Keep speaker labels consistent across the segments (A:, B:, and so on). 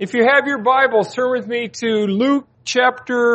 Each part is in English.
A: If you have your Bibles, turn with me to Luke chapter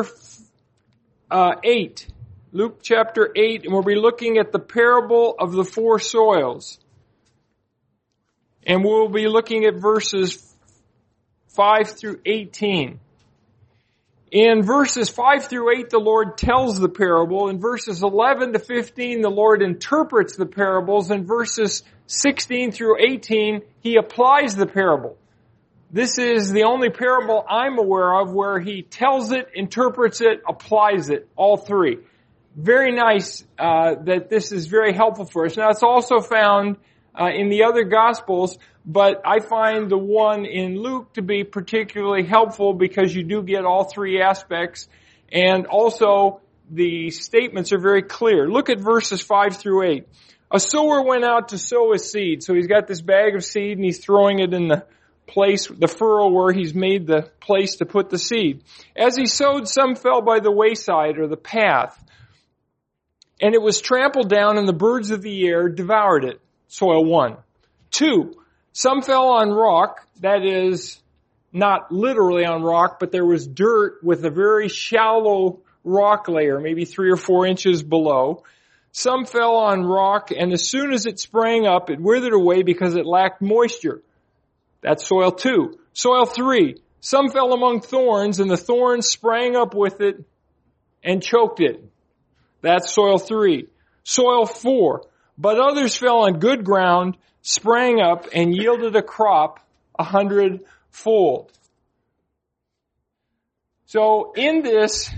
A: 8. Luke chapter 8, and we'll be looking at the parable of the four soils. And we'll be looking at verses 5 through 18. In verses 5 through 8, the Lord tells the parable. In verses 11 to 15, the Lord interprets the parables. In verses 16 through 18, He applies the parable. This is the only parable I'm aware of where He tells it, interprets it, applies it, all three. Very nice that this is very helpful for us. Now, it's also found in the other Gospels, but I find the one in Luke to be particularly helpful because you do get all three aspects, and also the statements are very clear. Look at verses 5 through 8. A sower went out to sow his seed. So he's got this bag of seed and he's throwing it in the place, the furrow where he's made the place to put the seed. As he sowed, some fell by the wayside or the path, and it was trampled down and the birds of the air devoured it. Soil 1. 2, some fell on rock, that is, not literally on rock, but there was dirt with a very shallow rock layer, maybe 3 or 4 inches below. Some fell on rock, and as soon as it sprang up, it withered away because it lacked moisture. That's soil 2. Soil 3, some fell among thorns, and the thorns sprang up with it and choked it. That's soil 3. Soil 4, but others fell on good ground, sprang up, and yielded a crop 100-fold. So in this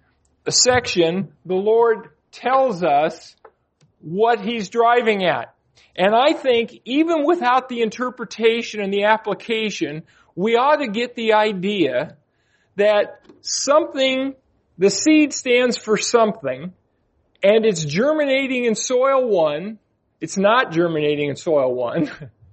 A: section, the Lord tells us what He's driving at. And I think even without the interpretation and the application, we ought to get the idea that something, the seed stands for something, and it's germinating in soil 1. It's not germinating in soil 1,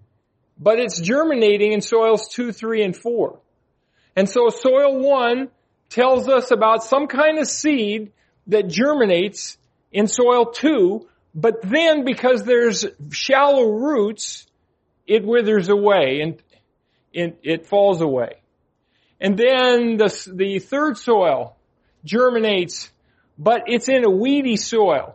A: but it's germinating in soils 2, 3, and 4. And so soil 1 tells us about some kind of seed that germinates in soil 2, but then because there's shallow roots, it withers away and it falls away. And then the third soil germinates, but it's in a weedy soil.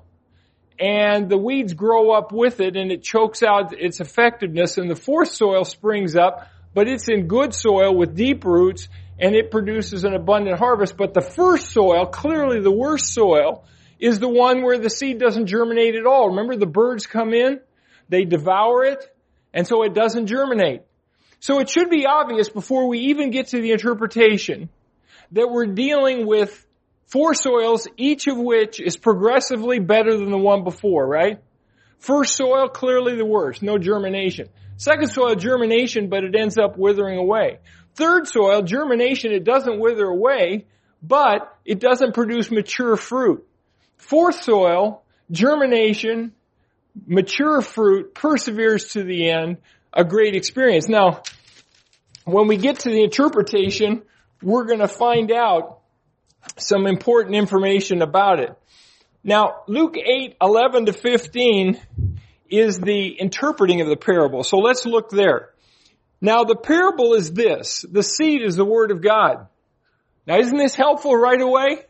A: And the weeds grow up with it and it chokes out its effectiveness. And the fourth soil springs up, but it's in good soil with deep roots and it produces an abundant harvest. But the first soil, clearly the worst soil, is the one where the seed doesn't germinate at all. Remember, the birds come in, they devour it, and so it doesn't germinate. So it should be obvious before we even get to the interpretation that we're dealing with 4 soils, each of which is progressively better than the one before, right? First soil, clearly the worst, no germination. Second soil, germination, but it ends up withering away. Third soil, germination, it doesn't wither away, but it doesn't produce mature fruit. Fourth soil, germination, mature fruit, perseveres to the end, a great experience. Now, when we get to the interpretation, we're going to find out some important information about it. Now, Luke 8:11 to 15 is the interpreting of the parable. So let's look there. Now, the parable is this. The seed is the Word of God. Now, isn't this helpful right away?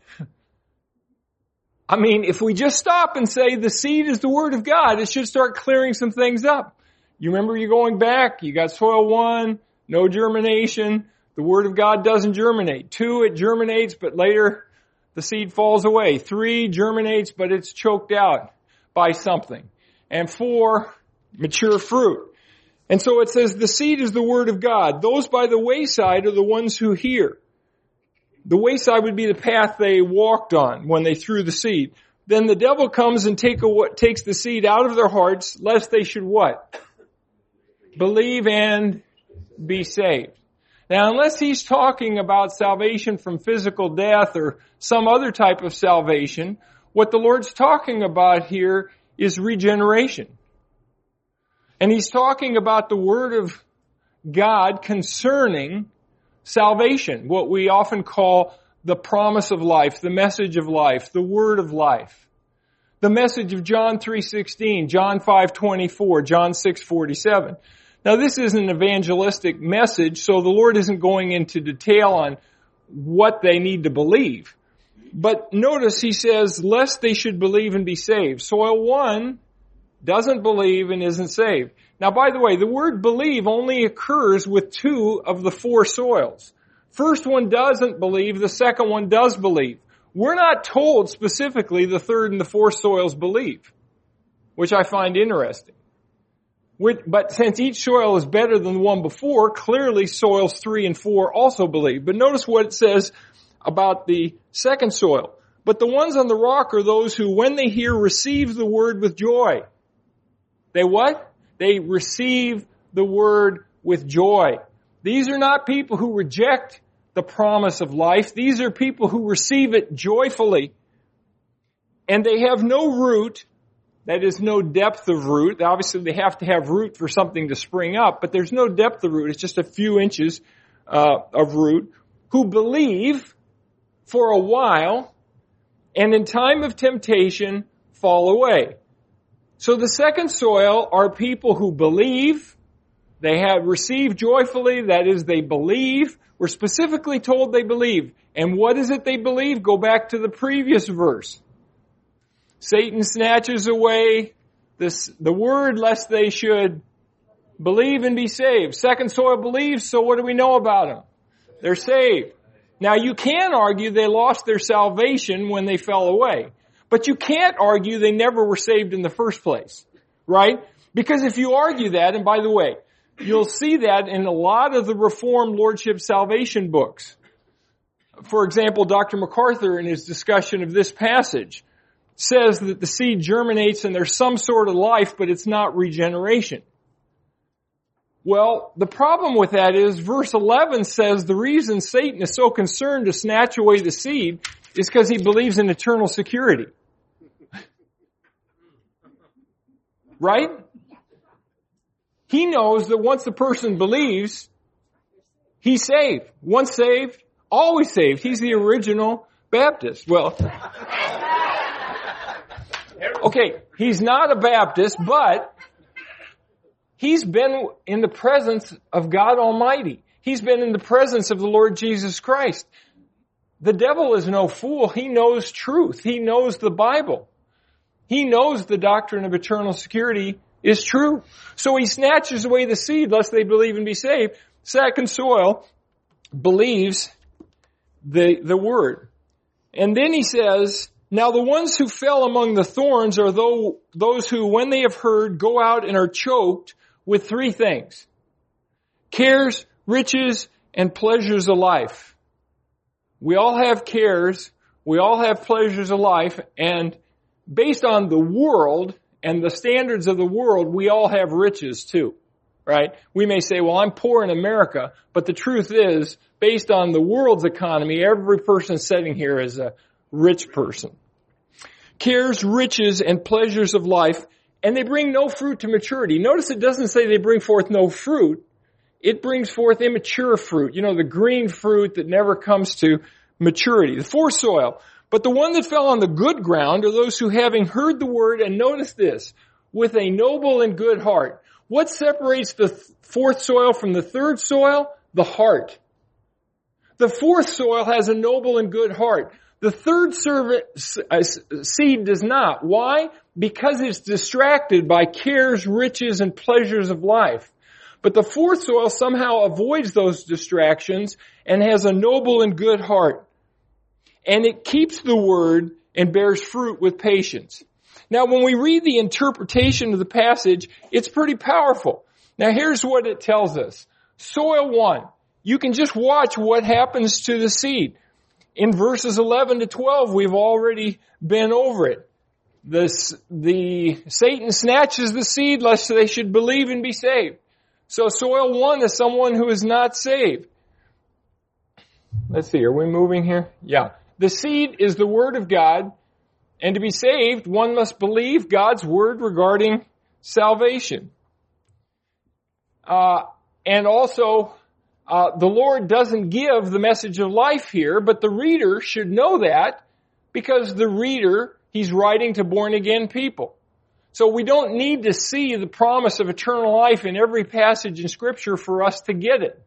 A: I mean, if we just stop and say the seed is the Word of God, it should start clearing some things up. You remember you're going back, you got soil 1, no germination. The Word of God doesn't germinate. 2, it germinates, but later the seed falls away. 3, germinates, but it's choked out by something. And 4, mature fruit. And so it says the seed is the Word of God. Those by the wayside are the ones who hear. The wayside would be the path they walked on when they threw the seed. Then the devil comes and takes the seed out of their hearts, lest they should what? Believe and be saved. Now, unless he's talking about salvation from physical death or some other type of salvation, what the Lord's talking about here is regeneration. And He's talking about the Word of God concerning salvation, what we often call the promise of life, the message of life, the Word of life. The message of John 3:16, John 5:24, John 6:47. Now this is an evangelistic message, so the Lord isn't going into detail on what they need to believe. But notice he says, lest they should believe and be saved. Soil 1 doesn't believe and isn't saved. Now by the way, the word believe only occurs with 2 of the 4 soils. First one doesn't believe, the second one does believe. We're not told specifically the 3rd and the 4th soils believe, which I find interesting. But since each soil is better than the one before, clearly soils 3 and 4 also believe. But notice what it says about the second soil. But the ones on the rock are those who, when they hear, receive the word with joy. They what? They receive the word with joy. These are not people who reject the promise of life. These are people who receive it joyfully. And they have no root. That is, no depth of root. Obviously, they have to have root for something to spring up, but there's no depth of root. It's just a few inches of root. Who believe for a while, and in time of temptation, fall away. So the second soil are people who believe. They have received joyfully. That is, they believe. We're specifically told they believe. And what is it they believe? Go back to the previous verse. Satan snatches away the word lest they should believe and be saved. Second soil believes, so what do we know about them? They're saved. Now you can argue they lost their salvation when they fell away. But you can't argue they never were saved in the first place. Right? Because if you argue that, and by the way, you'll see that in a lot of the Reformed Lordship Salvation books. For example, Dr. MacArthur in his discussion of this passage says that the seed germinates and there's some sort of life, but it's not regeneration. Well, the problem with that is verse 11 says the reason Satan is so concerned to snatch away the seed is because he believes in eternal security. Right? He knows that once the person believes, he's saved. Once saved, always saved. He's the original Baptist. Well, okay, he's not a Baptist, but he's been in the presence of God Almighty. He's been in the presence of the Lord Jesus Christ. The devil is no fool. He knows truth. He knows the Bible. He knows the doctrine of eternal security is true. So he snatches away the seed lest they believe and be saved. Second soil believes the word. And then he says, now the ones who fell among the thorns are those who, when they have heard, go out and are choked with 3 things. Cares, riches, and pleasures of life. We all have cares, we all have pleasures of life, and based on the world and the standards of the world, we all have riches too, right? We may say, well, I'm poor in America, but the truth is, based on the world's economy, every person sitting here is a rich person. Cares, riches, and pleasures of life, and they bring no fruit to maturity. Notice it doesn't say they bring forth no fruit. It brings forth immature fruit. You know, the green fruit that never comes to maturity. The fourth soil. But the one that fell on the good ground are those who, having heard the word, and notice this, with a noble and good heart. What separates the fourth soil from the third soil? The heart. The fourth soil has a noble and good heart. The third seed does not. Why? Because it's distracted by cares, riches, and pleasures of life. But the fourth soil somehow avoids those distractions and has a noble and good heart. And it keeps the word and bears fruit with patience. Now, when we read the interpretation of the passage, it's pretty powerful. Now, here's what it tells us. Soil 1. You can just watch what happens to the seed. In verses 11 to 12, we've already been over it. The Satan snatches the seed lest they should believe and be saved. So soil 1 is someone who is not saved. Let's see, are we moving here? Yeah. The seed is the word of God, and to be saved, one must believe God's word regarding salvation. And also, the Lord doesn't give the message of life here, but the reader should know that because the reader, he's writing to born-again people. So we don't need to see the promise of eternal life in every passage in Scripture for us to get it.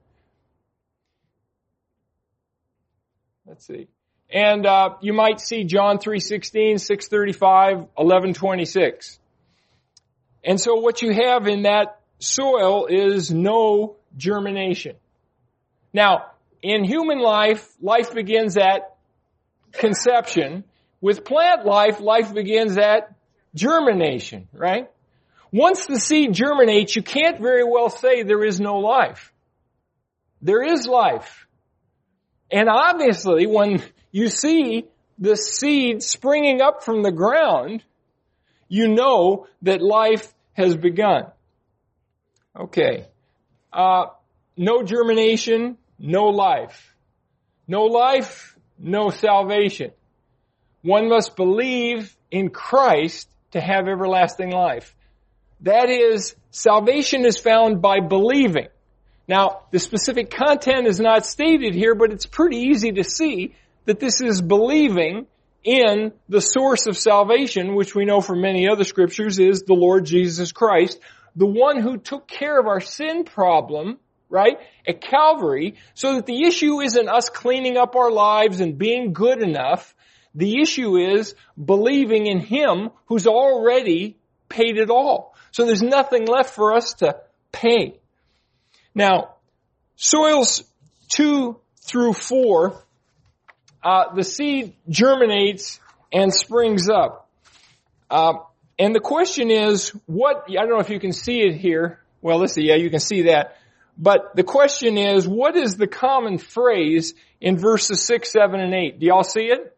A: Let's see. And you might see John 3:16, 6:35, 11:26. And so what you have in that soil is no germination. Now, in human life, life begins at conception. With plant life, life begins at germination, right? Once the seed germinates, you can't very well say there is no life. There is life. And obviously, when you see the seed springing up from the ground, you know that life has begun. Okay. No germination, no life. No life, no salvation. One must believe in Christ to have everlasting life. That is, salvation is found by believing. Now, the specific content is not stated here, but it's pretty easy to see that this is believing in the source of salvation, which we know from many other scriptures is the Lord Jesus Christ, the one who took care of our sin problem, right, at Calvary, so that the issue isn't us cleaning up our lives and being good enough. The issue is believing in Him who's already paid it all. So there's nothing left for us to pay. Now, soils 2 through 4, the seed germinates and springs up. And the question is, I don't know if you can see it here. Well, let's see. Yeah, you can see that. But the question is, what is the common phrase in verses 6, 7, and 8? Do y'all see it?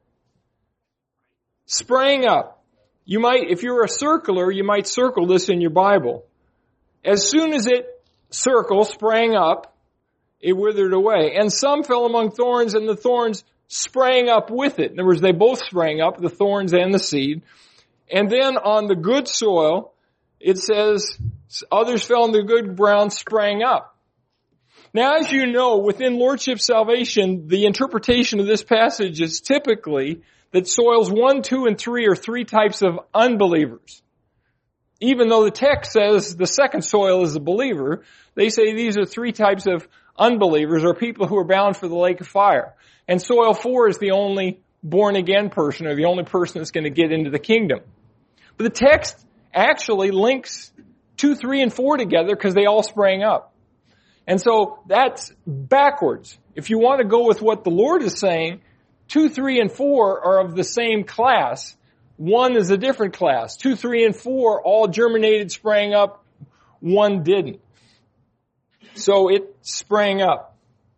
A: Sprang up. You might, if you're a circler, you might circle this in your Bible. As soon as it sprang up, it withered away. And some fell among thorns, and the thorns sprang up with it. In other words, they both sprang up, the thorns and the seed. And then on the good soil, it says, others fell in the good ground, sprang up. Now, as you know, within Lordship Salvation, the interpretation of this passage is typically that soils 1, 2, and 3 are 3 types of unbelievers. Even though the text says the second soil is a believer, they say these are 3 types of unbelievers, or people who are bound for the lake of fire. And soil 4 is the only born-again person, or the only person that's going to get into the kingdom. But the text actually links 2, 3, and 4 together because they all sprang up. And so that's backwards. If you want to go with what the Lord is saying, 2, 3, and 4 are of the same class. 1 is a different class. 2, 3, and 4 all germinated, sprang up. 1 didn't. So it sprang up.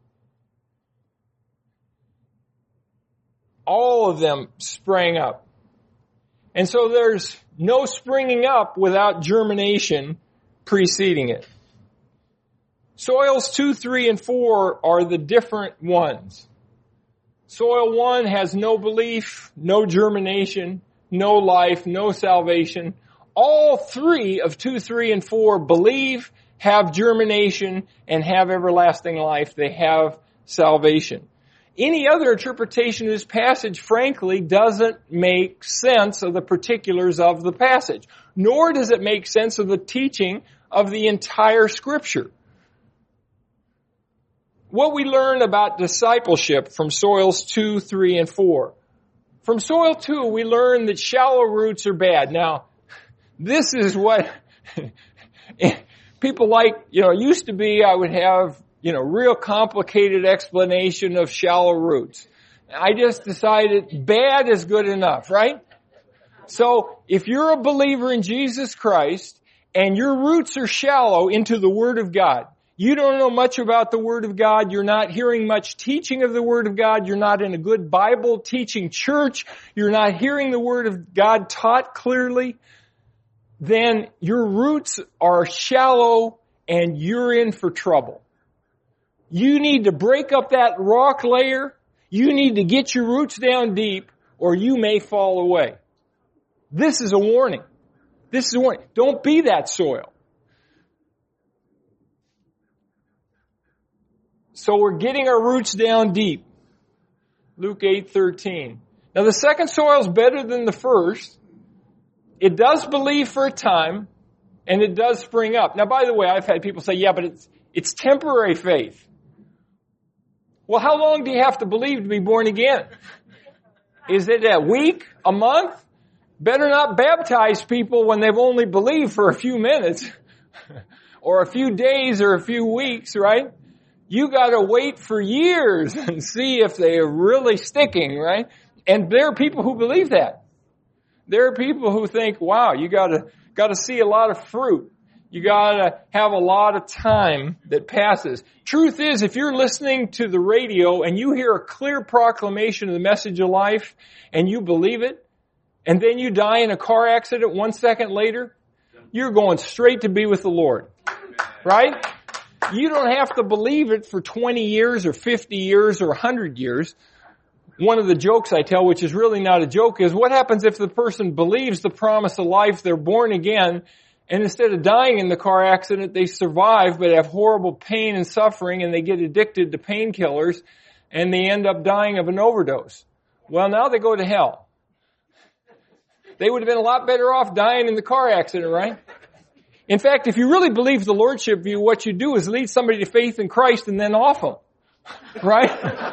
A: All of them sprang up. And so there's no springing up without germination preceding it. Soils 2, 3, and 4 are the different ones. Soil 1 has no belief, no germination, no life, no salvation. All 3 of 2, 3, and 4 believe, have germination, and have everlasting life. They have salvation. Any other interpretation of this passage, frankly, doesn't make sense of the particulars of the passage, nor does it make sense of the teaching of the entire Scripture. What we learn about discipleship from soils 2, 3, and 4. From soil 2, we learn that shallow roots are bad. Now, this is what people like, it used to be I would have, real complicated explanation of shallow roots. I just decided bad is good enough, right? So, if you're a believer in Jesus Christ and your roots are shallow into the Word of God, you don't know much about the Word of God. You're not hearing much teaching of the Word of God. You're not in a good Bible teaching church. You're not hearing the Word of God taught clearly. Then your roots are shallow and you're in for trouble. You need to break up that rock layer. You need to get your roots down deep or you may fall away. This is a warning. This is a warning. Don't be that soil. So we're getting our roots down deep. Luke 8:13. Now the second soil is better than the first. it does believe for a time, and it does spring up. Now, by the way, I've had people say, yeah, but it's temporary faith. Well, how long do you have to believe to be born again? Is it a week? A month? Better not baptize people when they've only believed for a few minutes or a few days or a few weeks, right? You gotta wait for years and see if they are really sticking, right? And there are people who believe that. There are people who think, wow, you gotta see a lot of fruit. You gotta have a lot of time that passes. Truth is, if you're listening to the radio and you hear a clear proclamation of the message of life and you believe it, and then you die in a car accident 1 second later, you're going straight to be with the Lord. Right? You don't have to believe it for 20 years or 50 years or 100 years. One of the jokes I tell, which is really not a joke, is what happens if the person believes the promise of life, they're born again, and instead of dying in the car accident, they survive but have horrible pain and suffering, and they get addicted to painkillers, and they end up dying of an overdose. Well, now they go to hell. They would have been a lot better off dying in the car accident, right? In fact, if you really believe the Lordship view, what you do is lead somebody to faith in Christ and then off them. Right?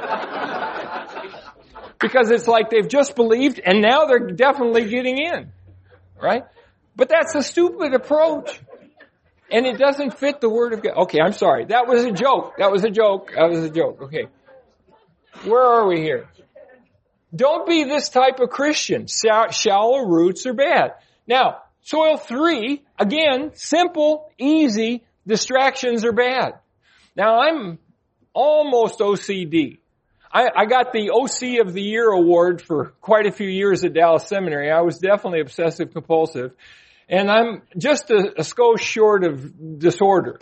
A: Because it's like they've just believed and now they're definitely getting in. Right? But that's a stupid approach. And it doesn't fit the Word of God. Okay, I'm sorry. That was a joke. Okay. Where are we here? Don't be this type of Christian. Shallow roots are bad. Now, soil 3, again, simple, easy, distractions are bad. Now, I'm almost OCD. I got the OC of the Year award for quite a few years at Dallas Seminary. I was definitely obsessive compulsive. And I'm just a skosh short of disorder.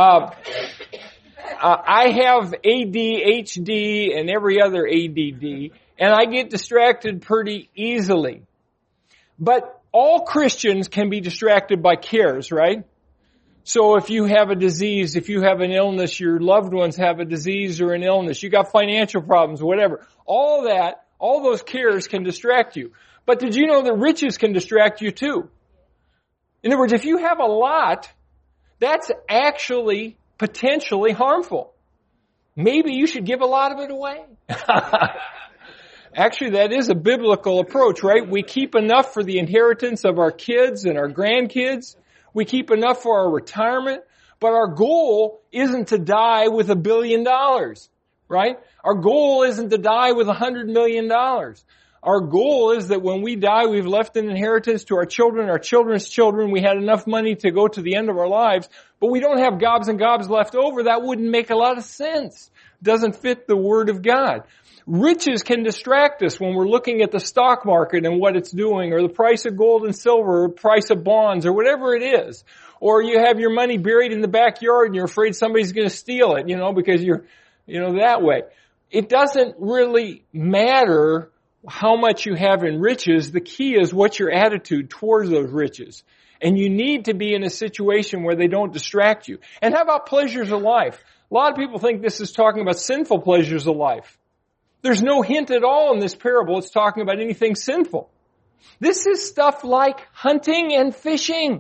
A: I have ADHD and every other ADD, and I get distracted pretty easily. But all Christians can be distracted by cares, right? So if you have a disease, if you have an illness, your loved ones have a disease or an illness, you got financial problems, whatever. All those cares can distract you. But did you know that riches can distract you too? In other words, if you have a lot, that's actually potentially harmful. Maybe you should give a lot of it away. Actually, that is a biblical approach, right? We keep enough for the inheritance of our kids and our grandkids. We keep enough for our retirement. But our goal isn't to die with $1 billion, right? Our goal isn't to die with $100 million. Our goal is that when we die, we've left an inheritance to our children, our children's children. We had enough money to go to the end of our lives, but we don't have gobs and gobs left over. That wouldn't make a lot of sense. Doesn't fit the Word of God. Riches can distract us when we're looking at the stock market and what it's doing, or the price of gold and silver, or price of bonds, or whatever it is. Or you have your money buried in the backyard and you're afraid somebody's going to steal it, because you're, that way. It doesn't really matter how much you have in riches. The key is what's your attitude towards those riches. And you need to be in a situation where they don't distract you. And how about pleasures of life? A lot of people think this is talking about sinful pleasures of life. There's no hint at all in this parable. It's talking about anything sinful. This is stuff like hunting and fishing,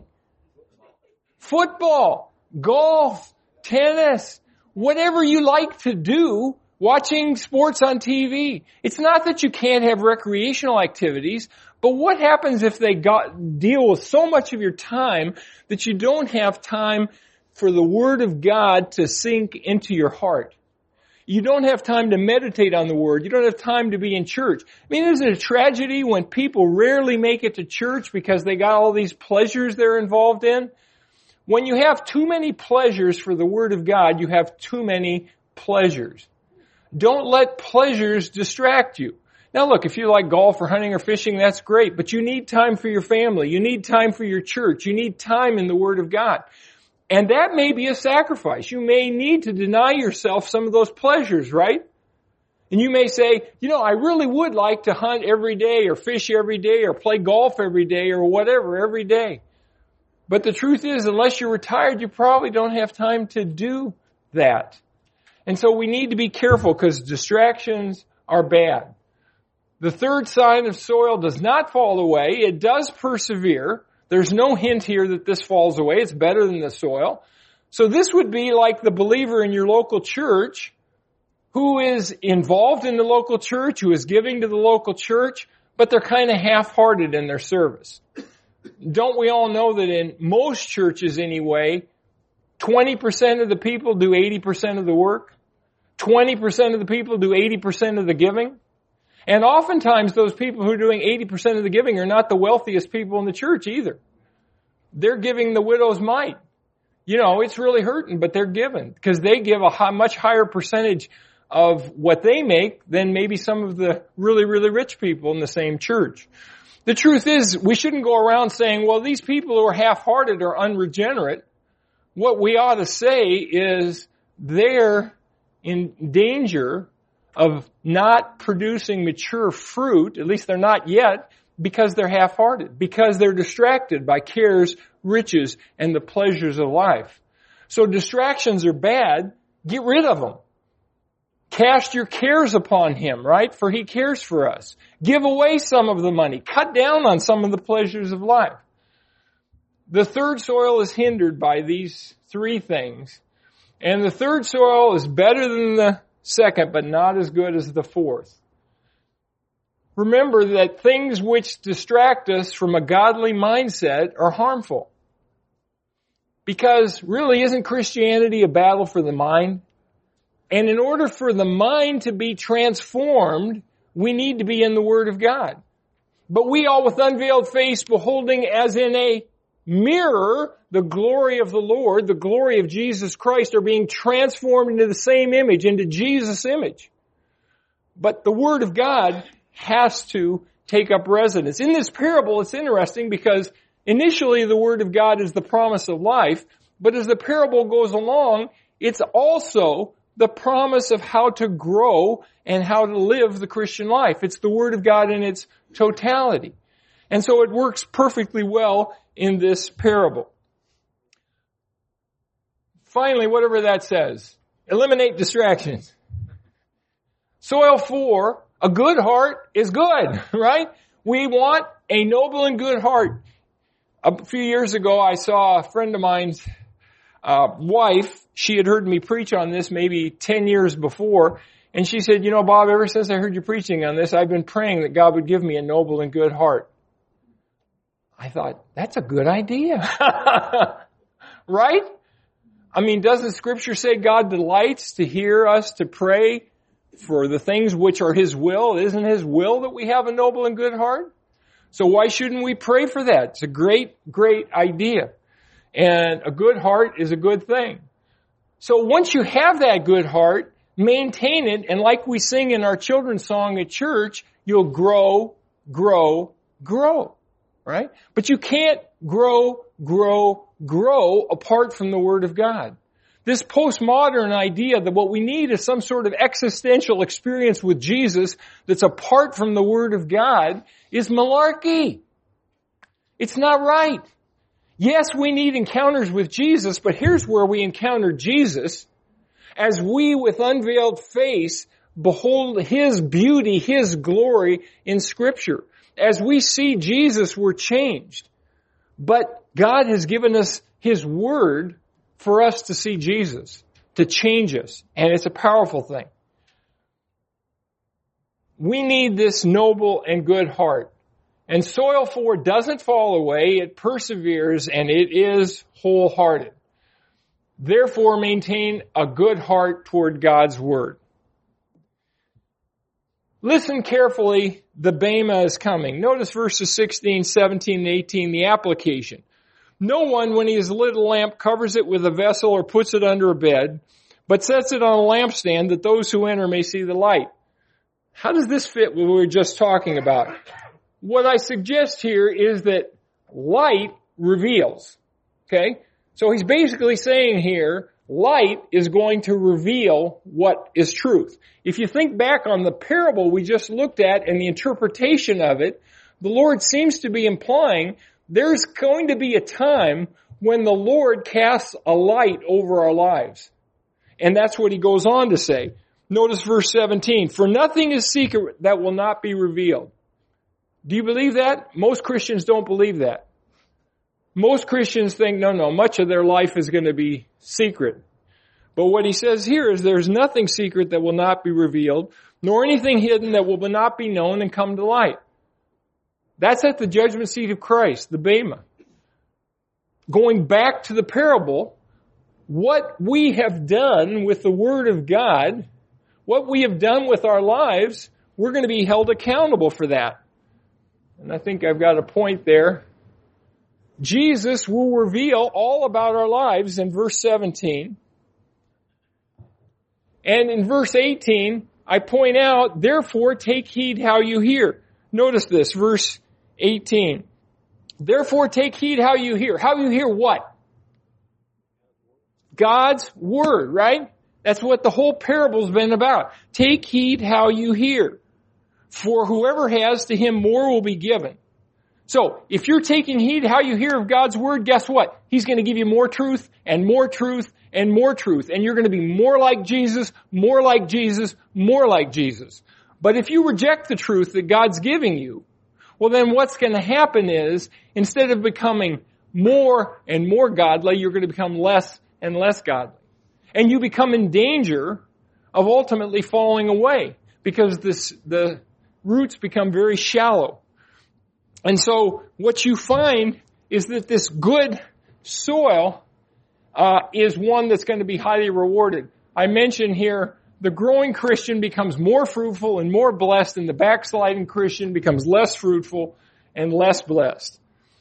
A: football, golf, tennis, whatever you like to do, watching sports on TV. It's not that you can't have recreational activities, but what happens if they deal with so much of your time that you don't have time for the Word of God to sink into your heart? You don't have time to meditate on the Word. You don't have time to be in church. I mean, isn't it a tragedy when people rarely make it to church because they got all these pleasures they're involved in? When you have too many pleasures for the Word of God, you have too many pleasures. Don't let pleasures distract you. Now look, if you like golf or hunting or fishing, that's great, but you need time for your family. You need time for your church. You need time in the Word of God. And that may be a sacrifice. You may need to deny yourself some of those pleasures, right? And you may say, I really would like to hunt every day or fish every day or play golf every day or whatever every day. But the truth is, unless you're retired, you probably don't have time to do that. And so we need to be careful because distractions are bad. The third sign of soil does not fall away. It does persevere. There's no hint here that this falls away. It's better than the soil. So this would be like the believer in your local church who is involved in the local church, who is giving to the local church, but they're kind of half-hearted in their service. Don't we all know that in most churches anyway, 20% of the people do 80% of the work? 20% of the people do 80% of the giving? And oftentimes those people who are doing 80% of the giving are not the wealthiest people in the church either. They're giving the widow's mite. You know, it's really hurting, but they're giving because they give a much higher percentage of what they make than maybe some of the really, really rich people in the same church. The truth is, we shouldn't go around saying, well, these people who are half-hearted are unregenerate. What we ought to say is they're in danger of not producing mature fruit, at least they're not yet, because they're half-hearted, because they're distracted by cares, riches, and the pleasures of life. So distractions are bad. Get rid of them. Cast your cares upon Him, right? For He cares for us. Give away some of the money. Cut down on some of the pleasures of life. The third soil is hindered by these three things. And the third soil is better than the second, but not as good as the fourth. Remember that things which distract us from a godly mindset are harmful. Because really, isn't Christianity a battle for the mind? And in order for the mind to be transformed, we need to be in the Word of God. But we all with unveiled face beholding as in a mirror the glory of the Lord, the glory of Jesus Christ, are being transformed into the same image, into Jesus' image. But the Word of God has to take up residence. In this parable, it's interesting because initially the Word of God is the promise of life, but as the parable goes along, it's also the promise of how to grow and how to live the Christian life. It's the Word of God in its totality. And so it works perfectly well in this parable. Finally, whatever that says, eliminate distractions. Soil 4, a good heart is good, right? We want a noble and good heart. A few years ago, I saw a friend of mine's wife. She had heard me preach on this maybe 10 years before. And she said, you know, Bob, ever since I heard you preaching on this, I've been praying that God would give me a noble and good heart. I thought, that's a good idea. Right? I mean, doesn't Scripture say God delights to hear us to pray for the things which are His will? Isn't His will that we have a noble and good heart? So why shouldn't we pray for that? It's a great, great idea. And a good heart is a good thing. So once you have that good heart, maintain it, and like we sing in our children's song at church, you'll grow, grow, grow, right? But you can't grow, grow, grow apart from the Word of God. This postmodern idea that what we need is some sort of existential experience with Jesus that's apart from the Word of God is malarkey. It's not right. Yes, we need encounters with Jesus, but here's where we encounter Jesus as we with unveiled face behold His beauty, His glory in Scripture. As we see Jesus, we're changed. But God has given us His Word for us to see Jesus, to change us. And it's a powerful thing. We need this noble and good heart. And soil 4 doesn't fall away, it perseveres, and it is wholehearted. Therefore, maintain a good heart toward God's Word. Listen carefully, the bema is coming. Notice verses 16, 17, and 18, the application. No one, when he has lit a lamp, covers it with a vessel or puts it under a bed, but sets it on a lampstand that those who enter may see the light. How does this fit with what we were just talking about? What I suggest here is that light reveals. Okay? So he's basically saying here, light is going to reveal what is truth. If you think back on the parable we just looked at and the interpretation of it, the Lord seems to be implying there's going to be a time when the Lord casts a light over our lives. And that's what he goes on to say. Notice verse 17. For nothing is secret that will not be revealed. Do you believe that? Most Christians don't believe that. Most Christians think, no, much of their life is going to be secret. But what he says here is there's nothing secret that will not be revealed, nor anything hidden that will not be known and come to light. That's at the judgment seat of Christ, the Bema. Going back to the parable, what we have done with the Word of God, what we have done with our lives, we're going to be held accountable for that. And I think I've got a point there. Jesus will reveal all about our lives in verse 17. And in verse 18, I point out, therefore take heed how you hear. Notice this, verse 18. Therefore take heed how you hear. How you hear what? God's Word, right? That's what the whole parable's been about. Take heed how you hear. For whoever has, to him more will be given. So, if you're taking heed how you hear of God's Word, guess what? He's going to give you more truth and more truth and more truth. And you're going to be more like Jesus, more like Jesus, more like Jesus. But if you reject the truth that God's giving you, well then what's going to happen is, instead of becoming more and more godly, you're going to become less and less godly. And you become in danger of ultimately falling away because the roots become very shallow. And so what you find is that this good soil is one that's going to be highly rewarded. I mentioned here the growing Christian becomes more fruitful and more blessed, and the backsliding Christian becomes less fruitful and less blessed.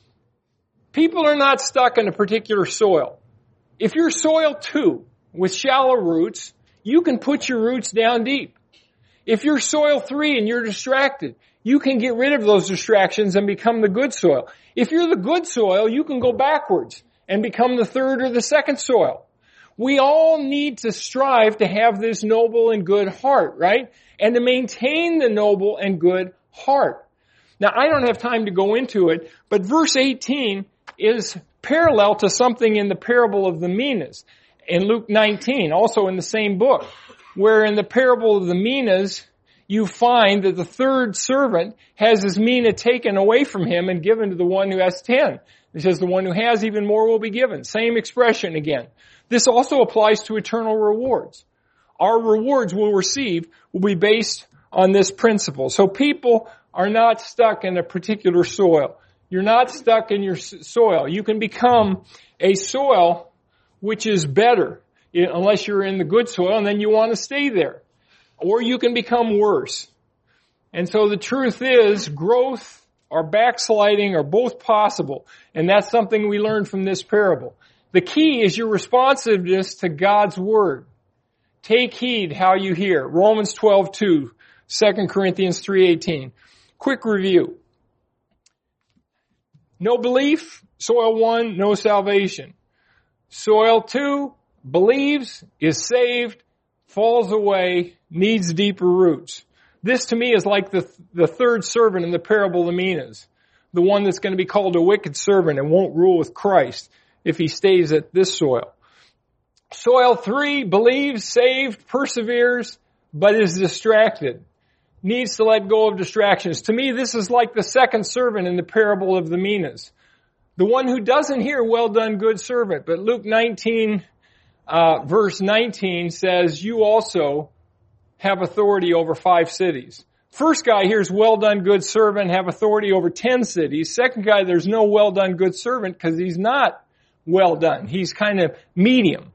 A: People are not stuck in a particular soil. If you're soil 2 with shallow roots, you can put your roots down deep. If you're soil 3 and you're distracted, you can get rid of those distractions and become the good soil. If you're the good soil, you can go backwards and become the third or the second soil. We all need to strive to have this noble and good heart, right? And to maintain the noble and good heart. Now, I don't have time to go into it, but verse 18 is parallel to something in the parable of the minas in Luke 19, also in the same book, where in the parable of the minas, you find that the third servant has his mina taken away from him and given to the one who has 10. It says the one who has even more will be given. Same expression again. This also applies to eternal rewards. Our rewards we'll receive will be based on this principle. So people are not stuck in a particular soil. You're not stuck in your soil. You can become a soil which is better unless you're in the good soil and then you want to stay there. Or you can become worse. And so the truth is, growth or backsliding are both possible. And that's something we learned from this parable. The key is your responsiveness to God's Word. Take heed how you hear. Romans 12:2, 2 Corinthians 3:18. Quick review. No belief, soil 1, no salvation. Soil 2, believes, is saved, falls away, needs deeper roots. This to me is like the third servant in the parable of the minas. The one that's going to be called a wicked servant and won't rule with Christ if he stays at this soil. Soil 3, believes, saved, perseveres, but is distracted. Needs to let go of distractions. To me, this is like the second servant in the parable of the minas. The one who doesn't hear, well done, good servant. But Luke 19, verse 19 says, you also have authority over 5 cities. First guy here's well done, good servant, have authority over 10 cities. Second guy, there's no well done, good servant because he's not well done. He's kind of medium.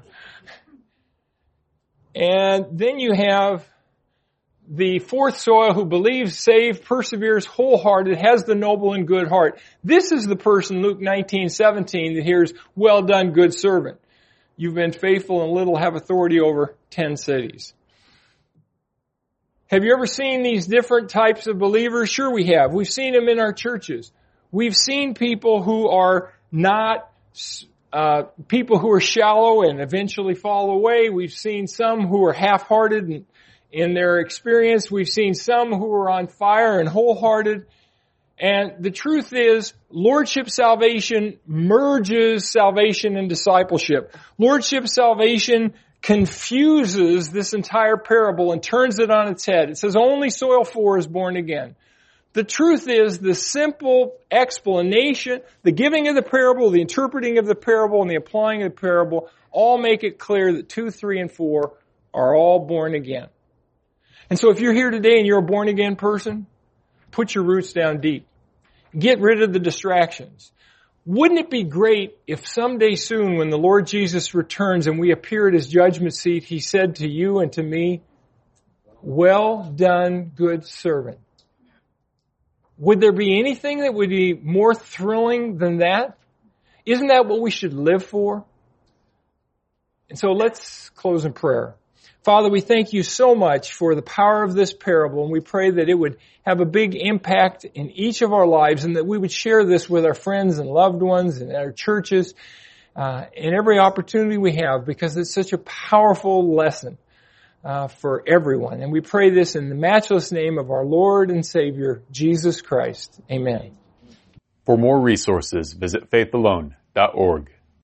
A: And then you have the fourth soil who believes, saved, perseveres, wholehearted, has the noble and good heart. This is the person, Luke 19:17, that hears, well done, good servant. You've been faithful in little, have authority over 10 cities. Have you ever seen these different types of believers? Sure we have. We've seen them in our churches. We've seen people who are not, people who are shallow and eventually fall away. We've seen some who are half-hearted in their experience. We've seen some who are on fire and wholehearted. And the truth is, Lordship salvation merges salvation and discipleship. Lordship salvation confuses this entire parable and turns it on its head. It says only soil 4 is born again. The truth is the simple explanation, the giving of the parable, the interpreting of the parable, and the applying of the parable all make it clear that 2, 3, and 4 are all born again. And so if you're here today and you're a born again person, put your roots down deep. Get rid of the distractions. Wouldn't it be great if someday soon when the Lord Jesus returns and we appear at His judgment seat, He said to you and to me, "Well done, good servant." Would there be anything that would be more thrilling than that? Isn't that what we should live for? And so let's close in prayer. Father, we thank you so much for the power of this parable, and we pray that it would have a big impact in each of our lives and that we would share this with our friends and loved ones and our churches in every opportunity we have, because it's such a powerful lesson for everyone. And we pray this in the matchless name of our Lord and Savior, Jesus Christ. Amen.
B: For more resources, visit faithalone.org.